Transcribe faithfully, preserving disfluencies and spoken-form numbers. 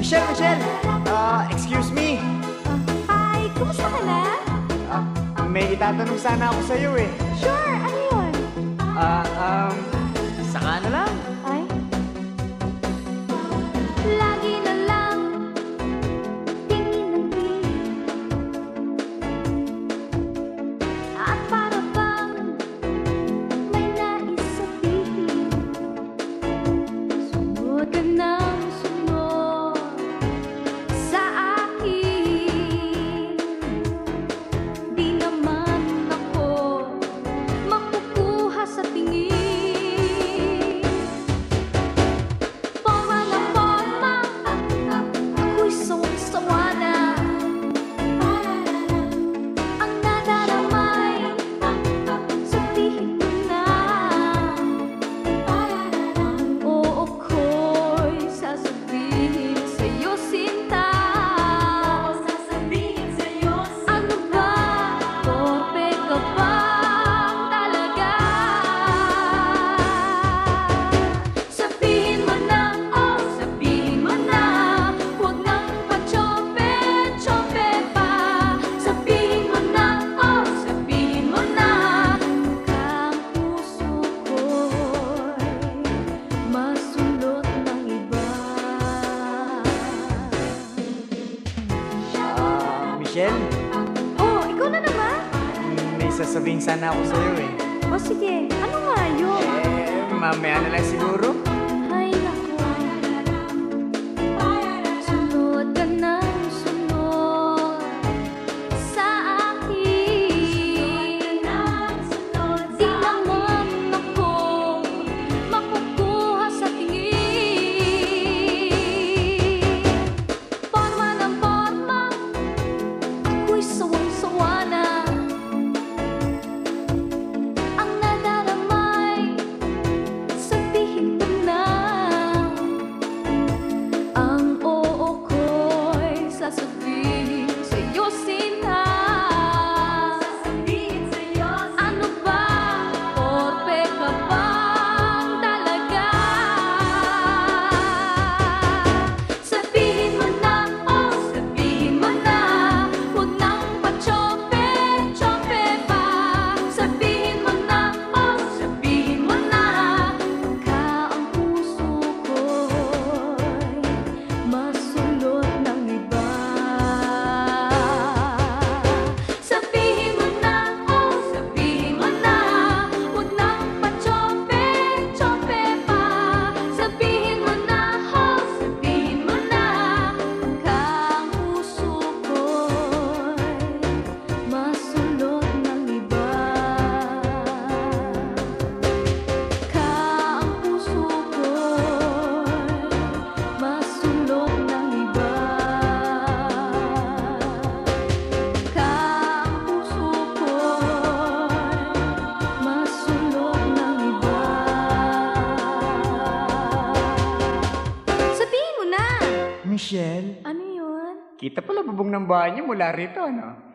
Michelle, Michelle! Ah, excuse me. Hi, kumusta ka na? Ah, may itatanong sana ako sa'yo eh. Sure, ano yun? Ah, um, saka na lang. Ay? Lagi na lang tingin ng tingin at para bang may nais sabihin. Sunod ka ng sunod sa akin. Di naman ako makukuha sa tingin. Forma na forma, ako'y sawang-sawa na. Ang nadaramay, sabihin mo na. Oo ko'y sasabihin sa'yo, sinta. Ano ba, torpe ka ba talaga? Sabihin mo na, oh, sabihin mo na. Huwag nang pa-tsope-tsope pa. Sabihin mo na, oh, sabihin mo na. Baka ang puso ko'y masulot ng iba. Ah, Michelle, Oh, ikaw na naman? may sasabihin sana ako sa'yo eh. O sige, ano nga yun? Eh, mamaya na lang siguro. Ay, naku. Sunod ka ng sunod sa akin. Di naman ako makukuha sa tingin. Forma ng forma, ako'y sawang-sawa na. Ang nadaramay, sabihin mo na. Ang oo ko'y sasabihin sa'yo, sinta. Ano ba, torpe ka bang talaga? Sabihin mo na, oh, sabihin mo na. Huwag nang pa-tsope-tsope pa. Sabihin mo na, oh, sabihin mo na. Baka ang puso ko'y masulot ng iba. Sabihin mo na, oh, sabihin mo na. Huwag nang pa-tsope-tsope pa. Sabihin mo na, oh, sabihin mo na. Baka ang puso ko'y masulot ng iba. Baka ang puso ko'y masulot ng iba. Baka ang puso ko'y masulot ng iba. Sabihin mo na! Michelle, Ano yun? kita pala bubong ng bahay niyo mula rito, ano?